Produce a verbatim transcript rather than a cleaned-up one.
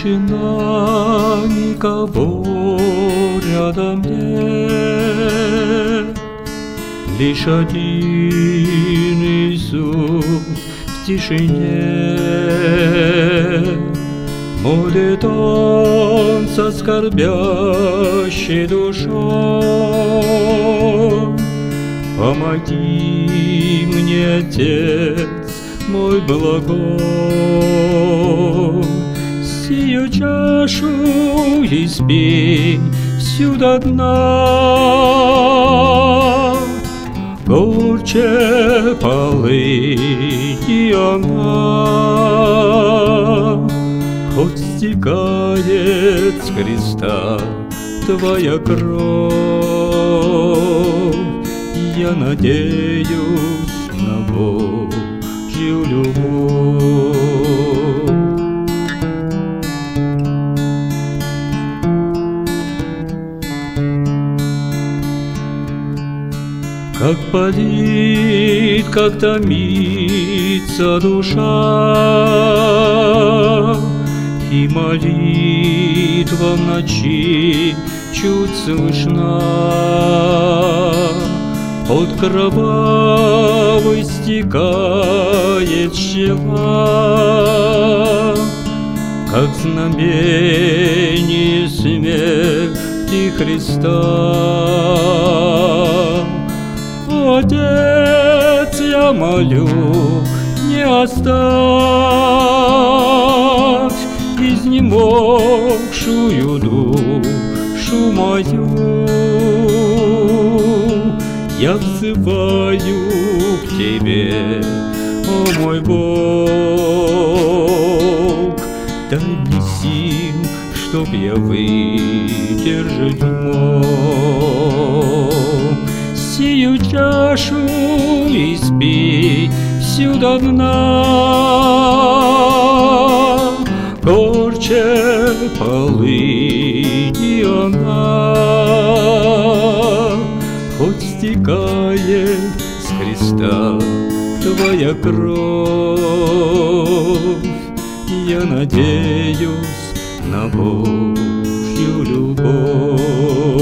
Тишина, никого рядом нет, лишь один Иисус в тишине. Молит Он со скорбящей душой: помоги мне, Отец мой благой, сию чашу испей всю до дна. Горче полыньи она, хоть стекает с креста Твоя кровь, я надеюсь на Божью любовь. Как болит, как томится душа, и молитва в ночи чуть слышна. От кровавой стекает щела, как знамение смерти Христа. Отец, я молю, не оставь изнемогшую душу мою. Я взываю к Тебе, о мой Бог, дай мне сил, чтоб я выдержать мог. Сию чашу испей всю до дна. Горче полыньи она, хоть стекает с креста Твоя кровь, я надеюсь на Божью любовь.